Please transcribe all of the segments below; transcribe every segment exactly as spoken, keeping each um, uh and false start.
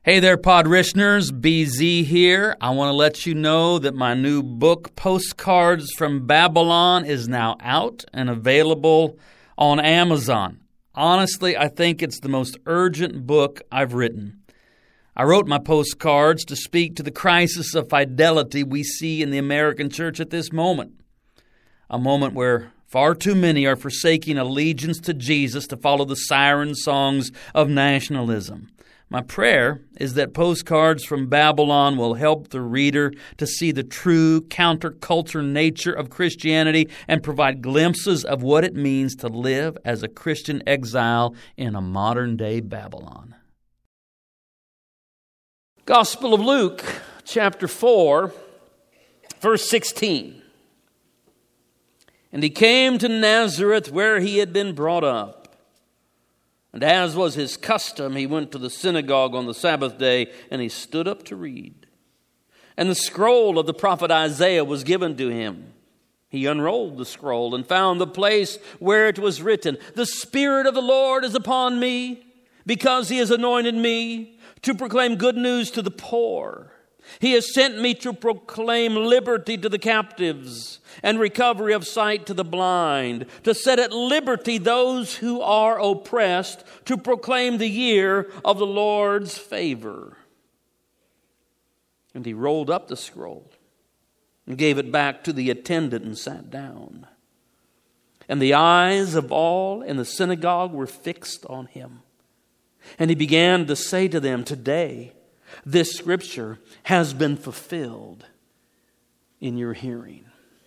Hey there, Podrishners. B Z here. I want to let you know that my new book, Postcards from Babylon, is now out and available on Amazon. Honestly, I think it's the most urgent book I've written. I wrote my postcards to speak to the crisis of fidelity we see in the American church at this moment. A moment where far too many are forsaking allegiance to Jesus to follow the siren songs of nationalism. My prayer is that Postcards from Babylon will help the reader to see the true counterculture nature of Christianity and provide glimpses of what it means to live as a Christian exile in a modern-day Babylon. Gospel of Luke, chapter four, verse sixteen. And he came to Nazareth where he had been brought up. And as was his custom, he went to the synagogue on the Sabbath day, and he stood up to read. And the scroll of the prophet Isaiah was given to him. He unrolled the scroll and found the place where it was written, "The Spirit of the Lord is upon me, because he has anointed me to proclaim good news to the poor. He has sent me to proclaim liberty to the captives and recovery of sight to the blind, to set at liberty those who are oppressed, to proclaim the year of the Lord's favor." And he rolled up the scroll and gave it back to the attendant and sat down. And the eyes of all in the synagogue were fixed on him. And he began to say to them, "Today, this scripture has been fulfilled in your hearing."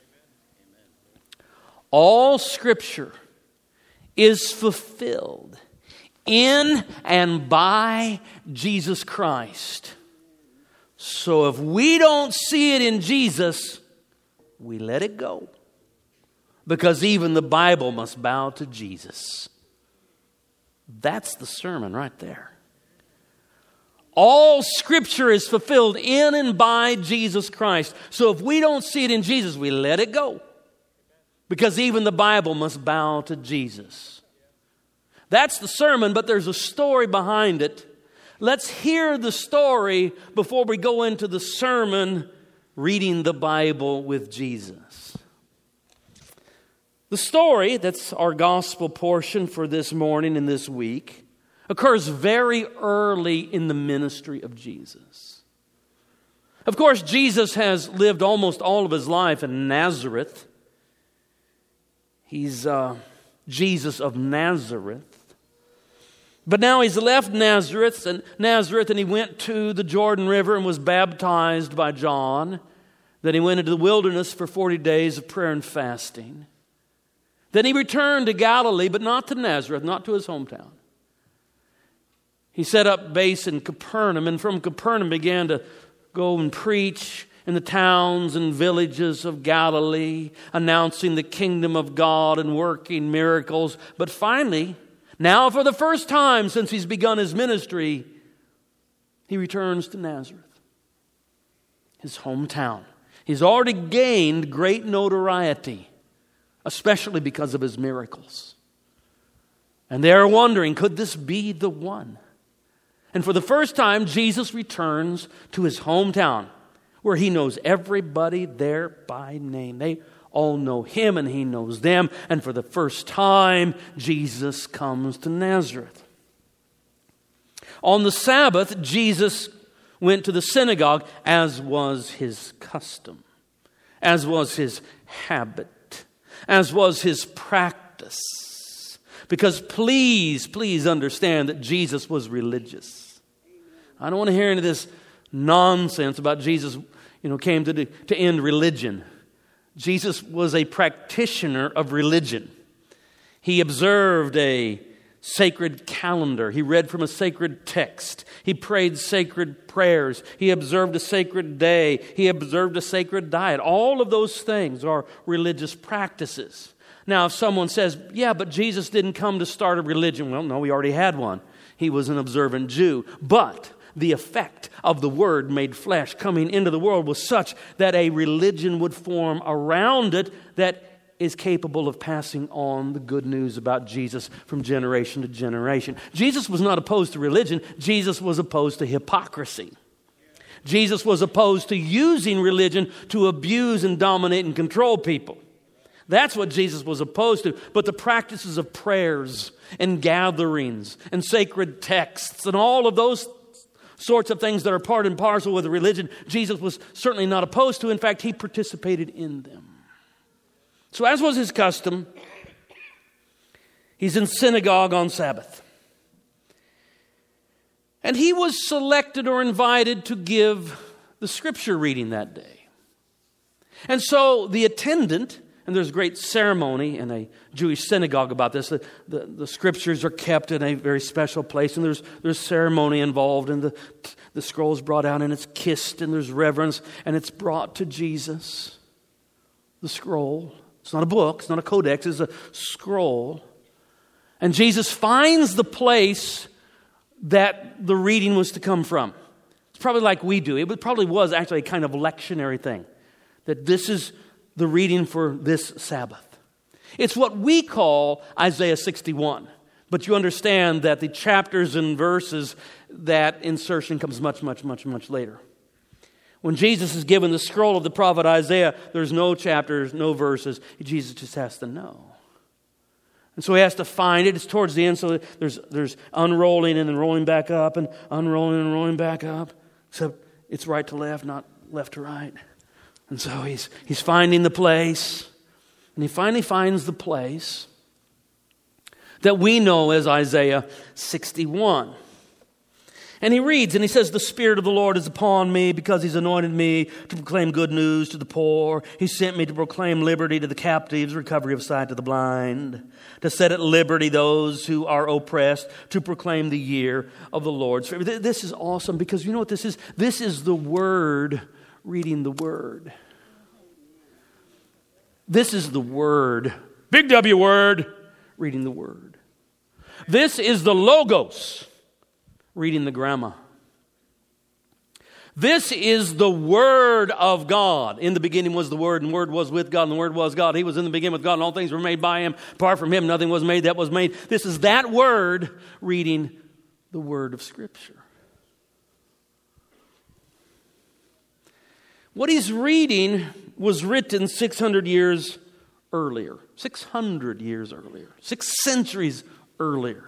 All scripture is fulfilled in and by Jesus Christ. So if we don't see it in Jesus, we let it go. Because even the Bible must bow to Jesus. That's the sermon right there. All scripture is fulfilled in and by Jesus Christ. So if we don't see it in Jesus, we let it go. Because even the Bible must bow to Jesus. That's the sermon, but there's a story behind it. Let's hear the story before we go into the sermon, reading the Bible with Jesus. The story, that's our gospel portion for this morning and this week, occurs very early in the ministry of Jesus. Of course, Jesus has lived almost all of his life in Nazareth. He's uh, Jesus of Nazareth. But now he's left Nazareth and Nazareth and he went to the Jordan River and was baptized by John. Then he went into the wilderness for forty days of prayer and fasting. Then he returned to Galilee, but not to Nazareth, not to his hometown. He set up base in Capernaum, and from Capernaum began to go and preach in the towns and villages of Galilee, announcing the kingdom of God and working miracles. But finally, now for the first time since he's begun his ministry, he returns to Nazareth, his hometown. He's already gained great notoriety, especially because of his miracles. And they're wondering, could this be the one? And for the first time, Jesus returns to his hometown, where he knows everybody there by name. They all know him and he knows them. And for the first time, Jesus comes to Nazareth. On the Sabbath, Jesus went to the synagogue, as was his custom, as was his habit, as was his practice. Because please, please understand that Jesus was religious. I don't want to hear any of this nonsense about Jesus, you know, came to, to end religion. Jesus was a practitioner of religion. He observed a sacred calendar. He read from a sacred text. He prayed sacred prayers. He observed a sacred day. He observed a sacred diet. All of those things are religious practices. Now, if someone says, yeah, but Jesus didn't come to start a religion. Well, no, he already had one. He was an observant Jew. But the effect of the Word made flesh coming into the world was such that a religion would form around it that is capable of passing on the good news about Jesus from generation to generation. Jesus was not opposed to religion. Jesus was opposed to hypocrisy. Jesus was opposed to using religion to abuse and dominate and control people. That's what Jesus was opposed to. But the practices of prayers and gatherings and sacred texts and all of those sorts of things that are part and parcel with religion, Jesus was certainly not opposed to. In fact, he participated in them. So as was his custom, he's in synagogue on Sabbath. And he was selected or invited to give the scripture reading that day. And so the attendant, and there's great ceremony in a Jewish synagogue about this. The, the, the scriptures are kept in a very special place, and there's there's ceremony involved, and the, the scroll is brought out, and it's kissed, and there's reverence, and it's brought to Jesus. The scroll. It's not a book, it's not a codex, it's a scroll. And Jesus finds the place that the reading was to come from. It's probably like we do. It probably was actually a kind of lectionary thing. That this is the reading for this Sabbath. It's what we call Isaiah sixty-one. But you understand that the chapters and verses, that insertion comes much, much, much, much later. When Jesus is given the scroll of the prophet Isaiah, there's no chapters, no verses. Jesus just has to know. And so he has to find it. It's towards the end, so there's there's unrolling and then rolling back up and unrolling and rolling back up. Except it's right to left, not left to right. And so he's he's finding the place. And he finally finds the place that we know as Isaiah sixty-one. And he reads, and he says, "The Spirit of the Lord is upon me because he's anointed me to proclaim good news to the poor. He sent me to proclaim liberty to the captives, recovery of sight to the blind, to set at liberty those who are oppressed, to proclaim the year of the Lord's favor." This is awesome because you know what this is? This is the Word reading the Word. This is the Word, big W word, reading the Word. This is the Logos reading the grammar. This is the Word of God. In the beginning was the Word, and the Word was with God, and the Word was God. He was in the beginning with God, and all things were made by Him. Apart from Him, nothing was made that was made. This is that Word reading the Word of Scripture. What he's reading was written six hundred years earlier. six hundred years earlier. Six centuries earlier.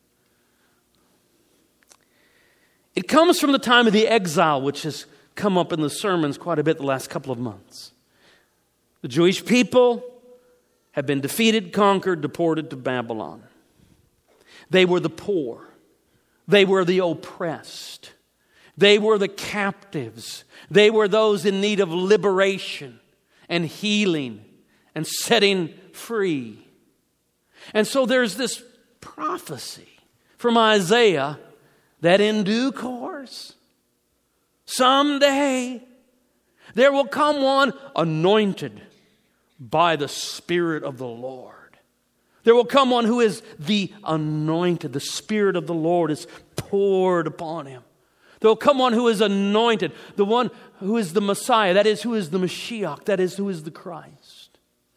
It comes from the time of the exile, which has come up in the sermons quite a bit the last couple of months. The Jewish people have been defeated, conquered, deported to Babylon. They were the poor. They were the oppressed. They were the captives. They were those in need of liberation and healing and setting free. And so there's this prophecy from Isaiah that in due course, someday, there will come one anointed by the Spirit of the Lord. There will come one who is the anointed. The Spirit of the Lord is poured upon him. There will come one who is anointed, the one who is the Messiah, that is, who is the Mashiach, that is, who is the Christ.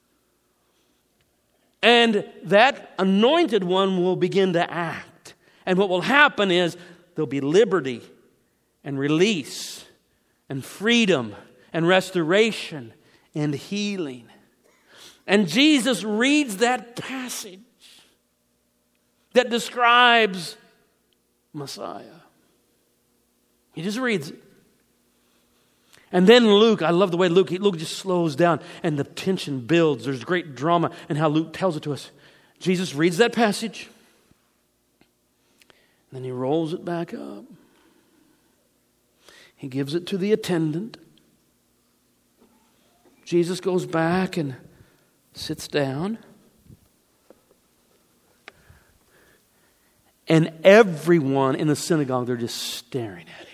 And that anointed one will begin to act. And what will happen is there'll be liberty and release and freedom and restoration and healing. And Jesus reads that passage that describes Messiah. He just reads it. And then Luke, I love the way Luke, Luke just slows down and the tension builds. There's great drama in how Luke tells it to us. Jesus reads that passage. Then he rolls it back up. He gives it to the attendant. Jesus goes back and sits down. And everyone in the synagogue, they're just staring at him.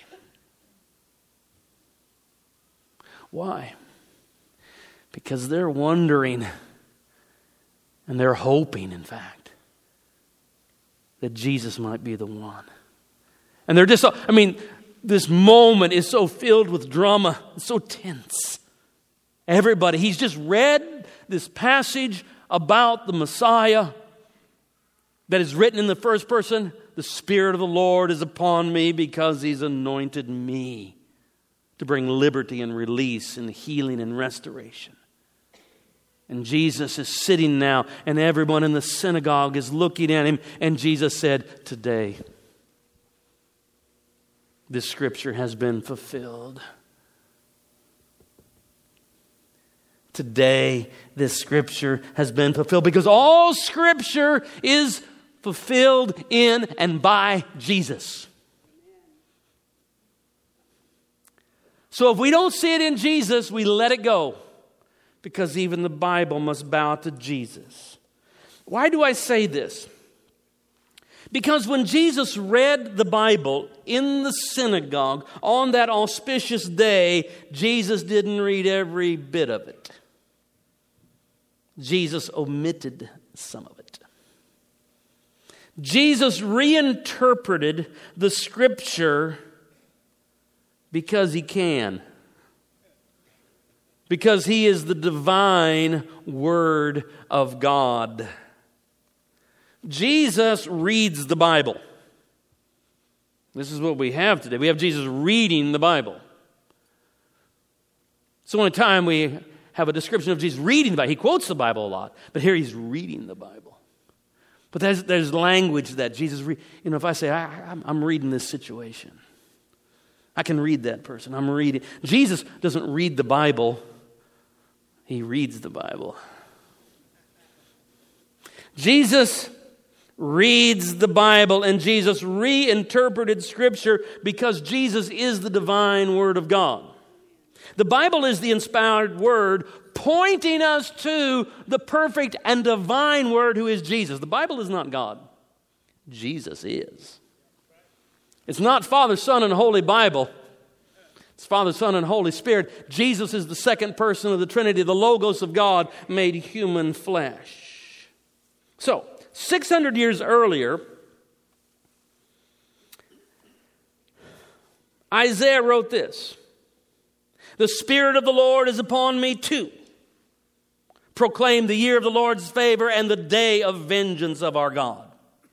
Why? Because they're wondering, and they're hoping, in fact, that Jesus might be the one. And they're just, I mean, this moment is so filled with drama, it's so tense. Everybody, he's just read this passage about the Messiah that is written in the first person, the Spirit of the Lord is upon me because He's anointed me to bring liberty and release and healing and restoration. And Jesus is sitting now, and everyone in the synagogue is looking at Him, and Jesus said, today, this scripture has been fulfilled. Today, this scripture has been fulfilled because all scripture is fulfilled in and by Jesus. So if we don't see it in Jesus, we let it go because even the Bible must bow to Jesus. Why do I say this? Because when Jesus read the Bible in the synagogue on that auspicious day, Jesus didn't read every bit of it. Jesus omitted some of it. Jesus reinterpreted the scripture because He can. Because He is the divine Word of God. Jesus reads the Bible. This is what we have today. We have Jesus reading the Bible. It's the only time we have a description of Jesus reading the Bible. He quotes the Bible a lot, but here He's reading the Bible. But there's, there's language that Jesus, re- you know, if I say, I, I'm, I'm reading this situation, I can read that person. I'm reading. Jesus doesn't read the Bible. He reads the Bible. Jesus reads the Bible, and Jesus reinterpreted Scripture because Jesus is the divine Word of God. The Bible is the inspired Word pointing us to the perfect and divine Word who is Jesus. The Bible is not God. Jesus is. It's not Father, Son, and Holy Bible. It's Father, Son, and Holy Spirit. Jesus is the second person of the Trinity, the Logos of God made human flesh. So, six hundred years earlier, Isaiah wrote this. The Spirit of the Lord is upon me to proclaim the year of the Lord's favor and the day of vengeance of our God.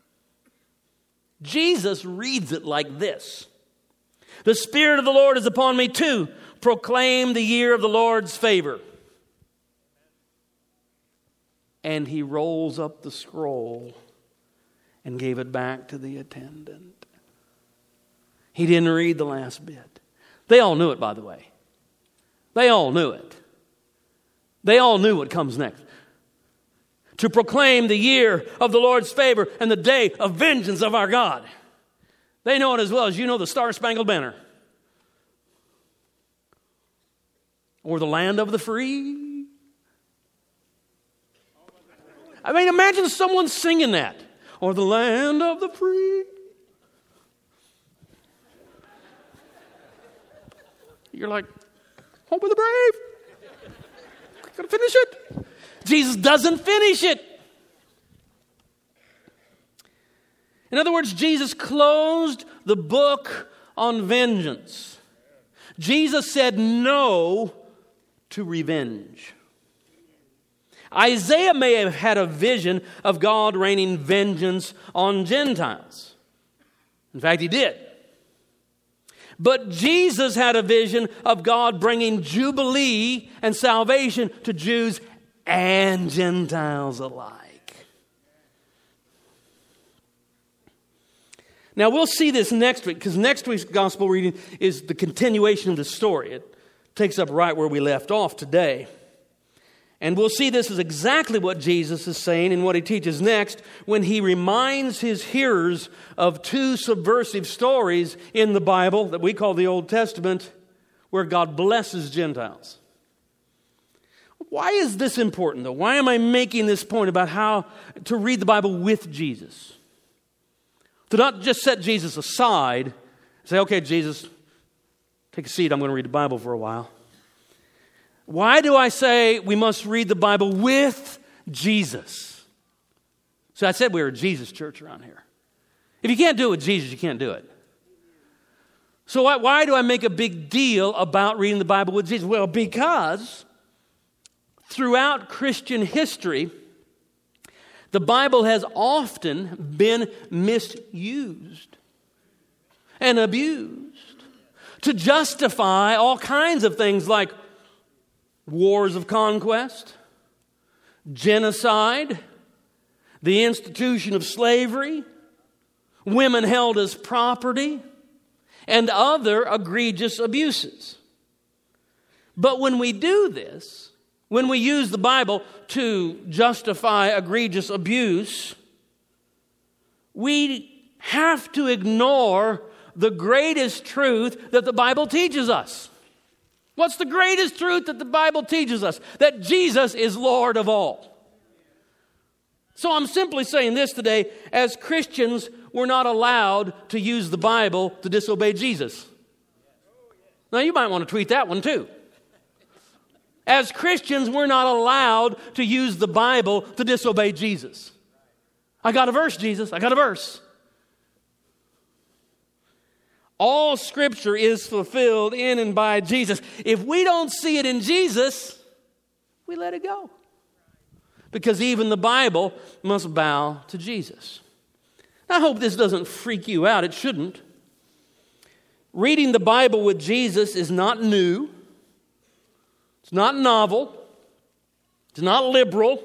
Jesus reads it like this. The Spirit of the Lord is upon me to proclaim the year of the Lord's favor. And He rolls up the scroll and gave it back to the attendant. He didn't read the last bit. They all knew it, by the way. They all knew it. They all knew what comes next. To proclaim the year of the Lord's favor and the day of vengeance of our God. They know it as well as you know the Star-Spangled Banner. Or the land of the free. I mean, imagine someone singing that. Or the land of the free. You're like, hope of the brave. Gotta finish it. Jesus doesn't finish it. In other words, Jesus closed the book on vengeance. Jesus said no to revenge. Isaiah may have had a vision of God raining vengeance on Gentiles. In fact, he did. But Jesus had a vision of God bringing jubilee and salvation to Jews and Gentiles alike. Now, we'll see this next week, because next week's gospel reading is the continuation of the story. It takes up right where we left off today. And we'll see this is exactly what Jesus is saying and what He teaches next when He reminds His hearers of two subversive stories in the Bible that we call the Old Testament, where God blesses Gentiles. Why is this important, though? Why am I making this point about how to read the Bible with Jesus? To not just set Jesus aside and say, okay, Jesus, take a seat, I'm going to read the Bible for a while. Why do I say we must read the Bible with Jesus? So I said we were a Jesus church around here. If you can't do it with Jesus, you can't do it. So why, why do I make a big deal about reading the Bible with Jesus? Well, because throughout Christian history, the Bible has often been misused and abused to justify all kinds of things like wars of conquest, genocide, the institution of slavery, women held as property, and other egregious abuses. But when we do this, when we use the Bible to justify egregious abuse, we have to ignore the greatest truth that the Bible teaches us. What's the greatest truth that the Bible teaches us? That Jesus is Lord of all. So I'm simply saying this today: as Christians, we're not allowed to use the Bible to disobey Jesus. Now, you might want to tweet that one too. As Christians, we're not allowed to use the Bible to disobey Jesus. I got a verse, Jesus. I got a verse. All Scripture is fulfilled in and by Jesus. If we don't see it in Jesus, we let it go. Because even the Bible must bow to Jesus. I hope this doesn't freak you out. It shouldn't. Reading the Bible with Jesus is not new. It's not novel. It's not liberal.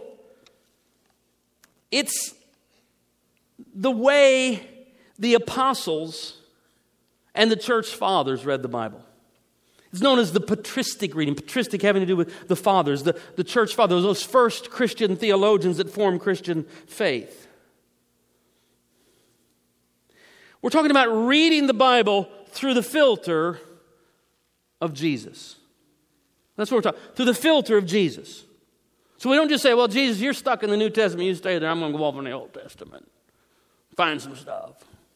It's the way the apostles and the church fathers read the Bible. It's known as the patristic reading. Patristic having to do with the fathers, the, the church fathers, those first Christian theologians that formed Christian faith. We're talking about reading the Bible through the filter of Jesus. That's what we're talking, through the filter of Jesus. So we don't just say, well, Jesus, you're stuck in the New Testament. You stay there. I'm going to go off in the Old Testament. Find some stuff.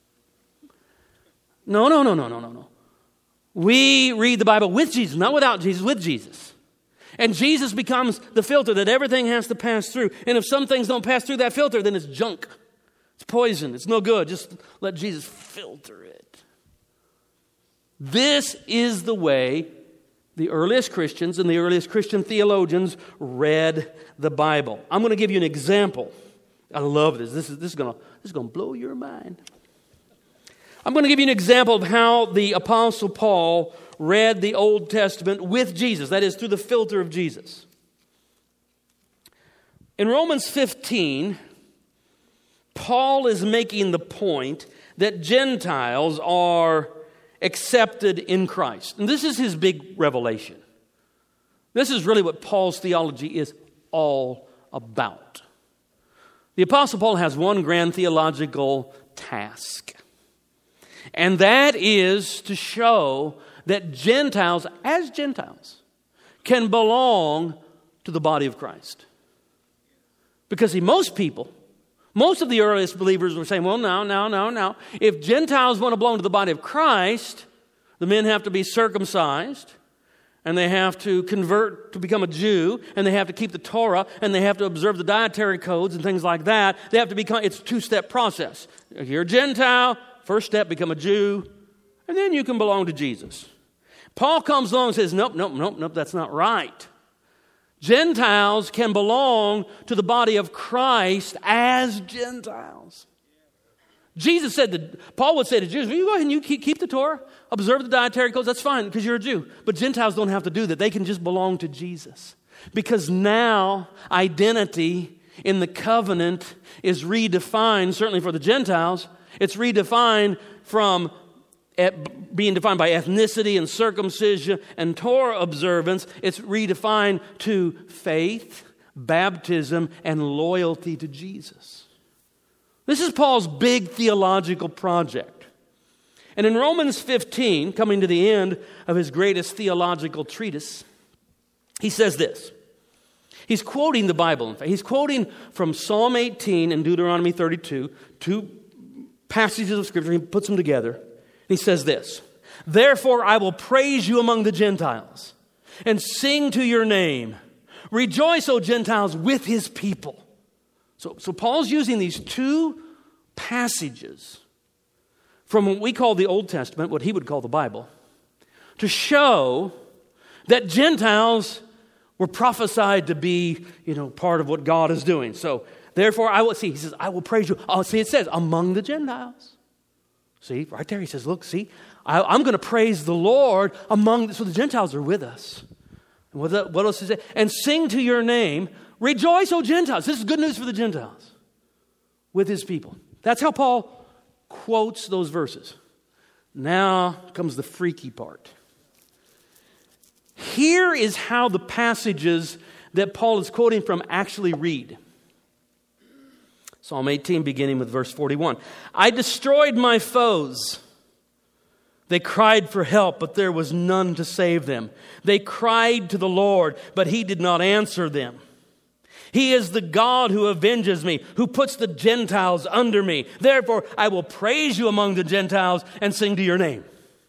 No, no, no, no, no, no, no. We read the Bible with Jesus, not without Jesus, with Jesus. And Jesus becomes the filter that everything has to pass through. And if some things don't pass through that filter, then it's junk. It's poison. It's no good. Just let Jesus filter it. This is the way the earliest Christians and the earliest Christian theologians read the Bible. I'm going to give you an example. I love this. This is, this is going to, this is going to blow your mind. I'm going to give you an example of how the Apostle Paul read the Old Testament with Jesus. That is, through the filter of Jesus. In Romans fifteen, Paul is making the point that Gentiles are accepted in Christ. And this is his big revelation. This is really what Paul's theology is all about. The Apostle Paul has one grand theological task. And that is to show that Gentiles, as Gentiles, can belong to the body of Christ. Because see, most people, most of the earliest believers were saying, well, no, no, no, no. If Gentiles want to belong to the body of Christ, the men have to be circumcised, and they have to convert to become a Jew, and they have to keep the Torah, and they have to observe the dietary codes and things like that. They have to become, it's a two-step process. If you're a Gentile, first step, become a Jew, and then you can belong to Jesus. Paul comes along and says, nope, nope, nope, nope, that's not right. Gentiles can belong to the body of Christ as Gentiles. Jesus said that, Paul would say to Jews, well, you go ahead and you keep, keep the Torah, observe the dietary codes, that's fine because you're a Jew. But Gentiles don't have to do that. They can just belong to Jesus. Because now identity in the covenant is redefined, certainly for the Gentiles. It's redefined from being defined by ethnicity and circumcision and Torah observance. It's redefined to faith, baptism, and loyalty to Jesus. This is Paul's big theological project. And in Romans fifteen, coming to the end of his greatest theological treatise, he says this. He's quoting the Bible. In fact, he's quoting from Psalm eighteen and Deuteronomy thirty-two, two passages of Scripture. He puts them together. He says this, therefore I will praise you among the Gentiles and sing to your name. Rejoice, O Gentiles, with his people. So, so Paul's using these two passages from what we call the Old Testament, what he would call the Bible, to show that Gentiles We're prophesied to be, you know, part of what God is doing. So, therefore, I will, see, he says, I will praise you. Oh, see, it says, among the Gentiles. See, right there, he says, look, see, I, I'm going to praise the Lord among, so the Gentiles are with us. And what, what else is it? And sing to your name, rejoice, O Gentiles. This is good news for the Gentiles with his people. That's how Paul quotes those verses. Now comes the freaky part. Here is how the passages that Paul is quoting from actually read. Psalm eighteen, beginning with verse forty-one. I destroyed my foes. They cried for help, but there was none to save them. They cried to the Lord, but he did not answer them. He is the God who avenges me, who puts the Gentiles under me. Therefore, I will praise you among the Gentiles and sing to your name.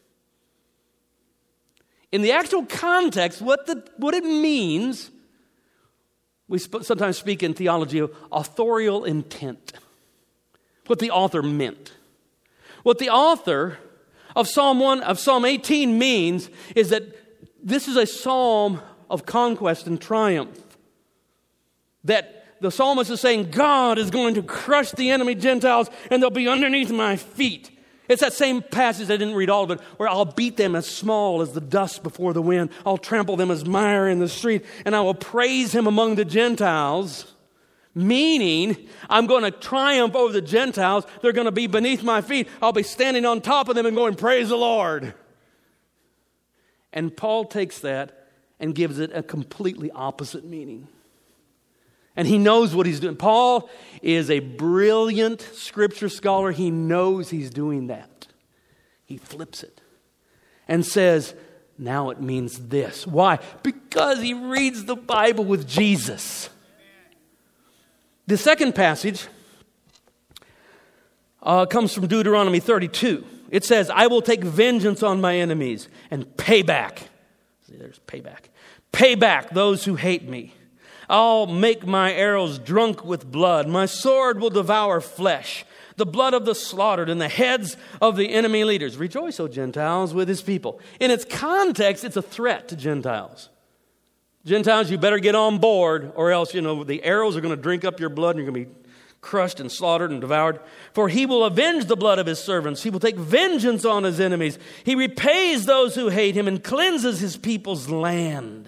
In the actual context, what, the, what it means, we sp- sometimes speak in theology of authorial intent. What the author meant. What the author of Psalm one, of Psalm eighteen means is that this is a psalm of conquest and triumph. That the psalmist is saying, God is going to crush the enemy Gentiles and they'll be underneath my feet. It's that same passage, I didn't read all of it, where I'll beat them as small as the dust before the wind. I'll trample them as mire in the street, and I will praise him among the Gentiles. Meaning, I'm going to triumph over the Gentiles. They're going to be beneath my feet. I'll be standing on top of them and going, praise the Lord. And Paul takes that and gives it a completely opposite meaning. And he knows what he's doing. Paul is a brilliant scripture scholar. He knows he's doing that. He flips it and says, now it means this. Why? Because he reads the Bible with Jesus. The second passage uh, comes from Deuteronomy thirty-two. It says, I will take vengeance on my enemies and pay back. See, there's payback. Pay back those who hate me. I'll make my arrows drunk with blood. My sword will devour flesh, the blood of the slaughtered and the heads of the enemy leaders. Rejoice, O Gentiles, with his people. In its context, it's a threat to Gentiles. Gentiles, you better get on board, or else, you know, the arrows are going to drink up your blood and you're going to be crushed and slaughtered and devoured. For he will avenge the blood of his servants. He will take vengeance on his enemies. He repays those who hate him and cleanses his people's land.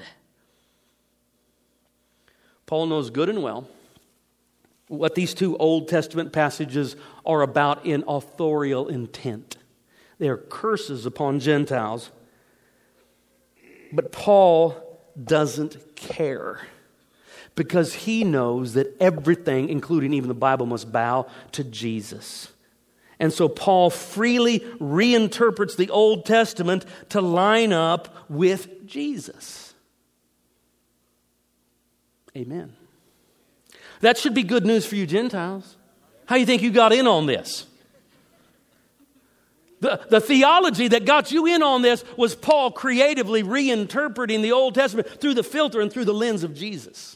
Paul knows good and well what these two Old Testament passages are about in authorial intent. They are curses upon Gentiles. But Paul doesn't care because he knows that everything, including even the Bible, must bow to Jesus. And so Paul freely reinterprets the Old Testament to line up with Jesus. Amen. That should be good news for you Gentiles. How do you think you got in on this? The, the theology that got you in on this was Paul creatively reinterpreting the Old Testament through the filter and through the lens of Jesus.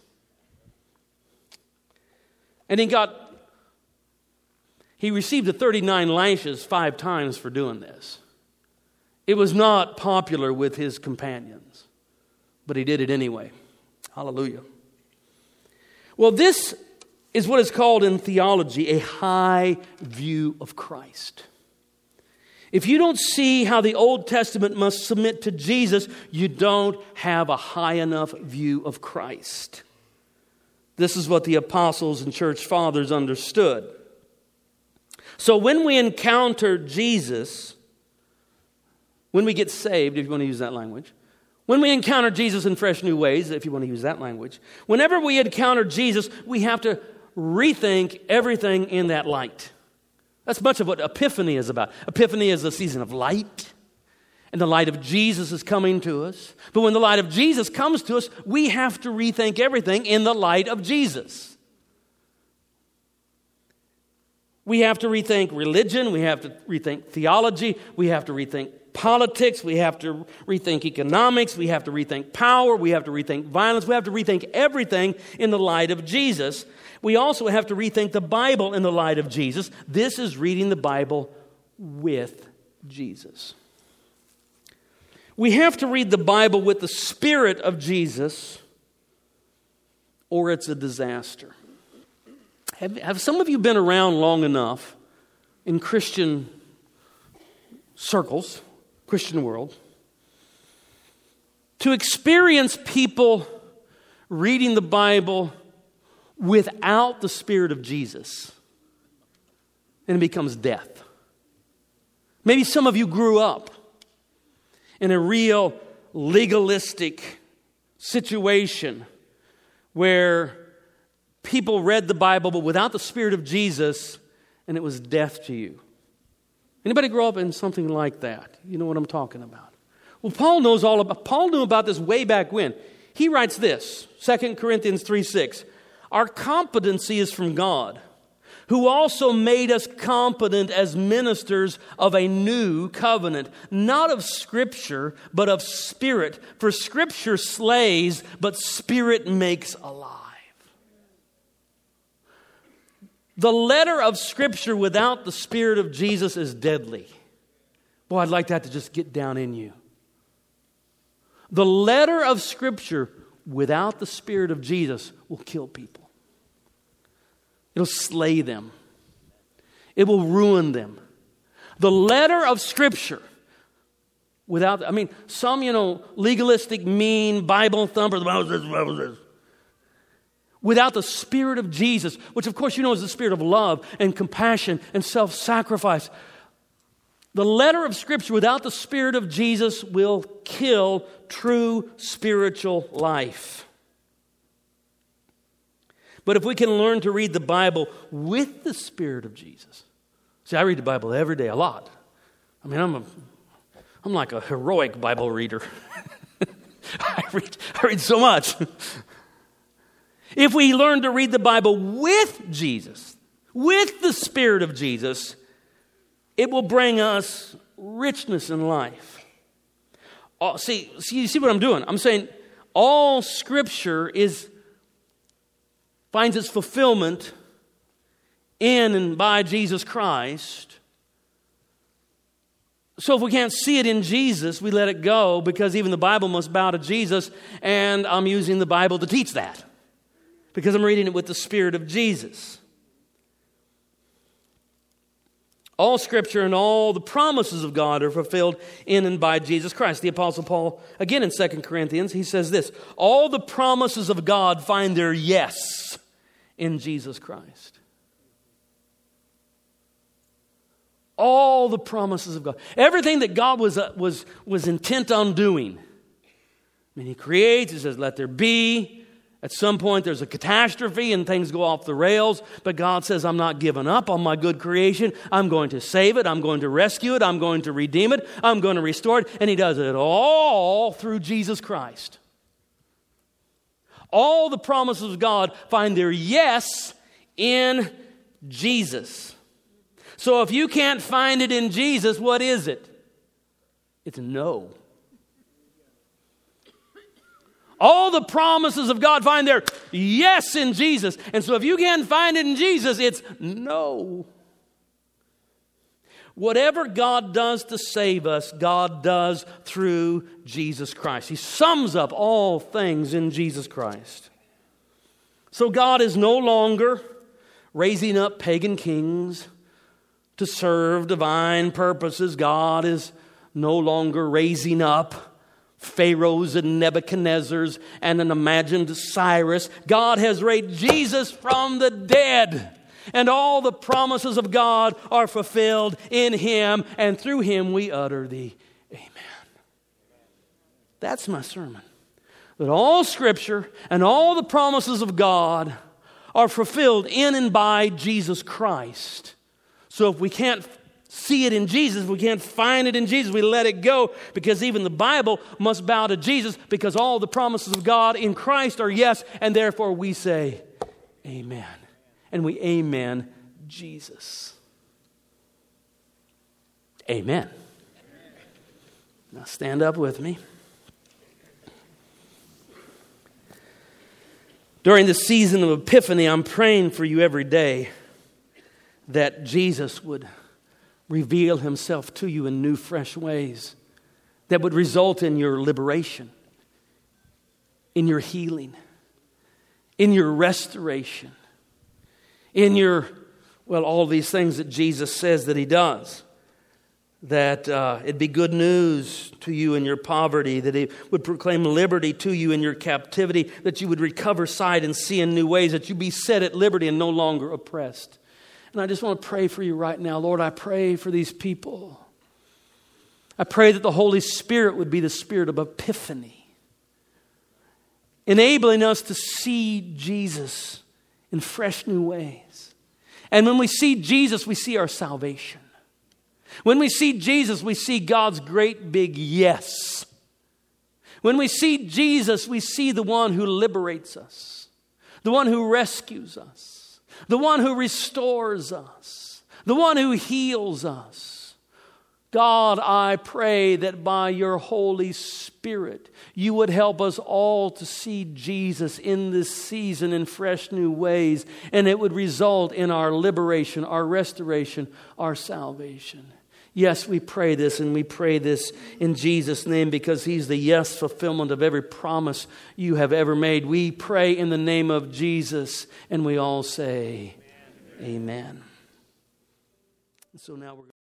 And he got, he received the thirty-nine lashes five times for doing this. It was not popular with his companions, but he did it anyway. Hallelujah. Well, this is what is called in theology a high view of Christ. If you don't see how the Old Testament must submit to Jesus, you don't have a high enough view of Christ. This is what the apostles and church fathers understood. So when we encounter Jesus, when we get saved, if you want to use that language, when we encounter Jesus in fresh new ways, if you want to use that language, whenever we encounter Jesus, we have to rethink everything in that light. That's much of what Epiphany is about. Epiphany is a season of light, and the light of Jesus is coming to us. But when the light of Jesus comes to us, we have to rethink everything in the light of Jesus. We have to rethink religion, we have to rethink theology, we have to rethink politics, we have to rethink economics, we have to rethink power, we have to rethink violence, we have to rethink everything in the light of Jesus. We also have to rethink the Bible in the light of Jesus. This is reading the Bible with Jesus. We have to read the Bible with the Spirit of Jesus or it's a disaster. Have, have some of you been around long enough in Christian circles, Christian world, to experience people reading the Bible without the Spirit of Jesus? And it becomes death. Maybe some of you grew up in a real legalistic situation where people read the Bible but without the Spirit of Jesus, and it was death to you. Anybody grow up in something like that? You know what I'm talking about. Well, Paul knows all about Paul knew about this way back when. He writes this, Second Corinthians three six. Our competency is from God, who also made us competent as ministers of a new covenant, not of Scripture, but of Spirit. For Scripture slays, but Spirit makes alive. The letter of Scripture without the Spirit of Jesus is deadly. Boy, I'd like that to just get down in you. The letter of Scripture without the Spirit of Jesus will kill people. It'll slay them. It will ruin them. The letter of Scripture without, I mean, some, you know, legalistic, mean Bible thumper, the Bible says, the Bible says. Without the Spirit of Jesus, which of course you know is the Spirit of love and compassion and self-sacrifice. The letter of Scripture without the Spirit of Jesus will kill true spiritual life. But if we can learn to read the Bible with the Spirit of Jesus. See, I read the Bible every day, a lot. I mean, I'm a, I'm like a heroic Bible reader. I read, I read so much. If we learn to read the Bible with Jesus, with the Spirit of Jesus, it will bring us richness in life. Oh, see, see, you see what I'm doing? I'm saying all Scripture is finds its fulfillment in and by Jesus Christ. So if we can't see it in Jesus, we let it go because even the Bible must bow to Jesus, and I'm using the Bible to teach that because I'm reading it with the Spirit of Jesus. All Scripture and all the promises of God are fulfilled in and by Jesus Christ. The Apostle Paul, again in Second Corinthians, he says this, all the promises of God find their yes in Jesus Christ. All the promises of God. Everything that God was, uh, was, was intent on doing. I mean, He creates, He says, let there be. At some point, there's a catastrophe and things go off the rails. But God says, I'm not giving up on my good creation. I'm going to save it. I'm going to rescue it. I'm going to redeem it. I'm going to restore it. And He does it all through Jesus Christ. All the promises of God find their yes in Jesus. So if you can't find it in Jesus, what is it? It's no. All the promises of God find their yes in Jesus. And so if you can't find it in Jesus, it's no. Whatever God does to save us, God does through Jesus Christ. He sums up all things in Jesus Christ. So God is no longer raising up pagan kings to serve divine purposes. God is no longer raising up Pharaohs and Nebuchadnezzars and an imagined Cyrus. God has raised Jesus from the dead. And all the promises of God are fulfilled in Him, and through Him we utter the amen. That's my sermon. That all Scripture and all the promises of God are fulfilled in and by Jesus Christ. So if we can't see it in Jesus, if we can't find it in Jesus, we let it go, because even the Bible must bow to Jesus, because all the promises of God in Christ are yes, and therefore we say amen. And we amen Jesus. Amen. Now stand up with me. During the season of Epiphany, I'm praying for you every day that Jesus would reveal Himself to you in new, fresh ways that would result in your liberation, in your healing, in your restoration, in your, well, all these things that Jesus says that he does. That uh, it'd be good news to you in your poverty, that it would proclaim liberty to you in your captivity, that you would recover sight and see in new ways, that you'd be set at liberty and no longer oppressed. And I just want to pray for you right now. Lord, I pray for these people. I pray that the Holy Spirit would be the spirit of epiphany, enabling us to see Jesus in fresh new ways. And when we see Jesus, we see our salvation. When we see Jesus, we see God's great big yes. When we see Jesus, we see the one who liberates us, the one who rescues us, the one who restores us, the one who heals us. God, I pray that by your Holy Spirit, you would help us all to see Jesus in this season in fresh new ways, and it would result in our liberation, our restoration, our salvation. Yes, we pray this, and we pray this in Jesus' name because he's the yes fulfillment of every promise you have ever made. We pray in the name of Jesus, and we all say, Amen. Amen. So now we're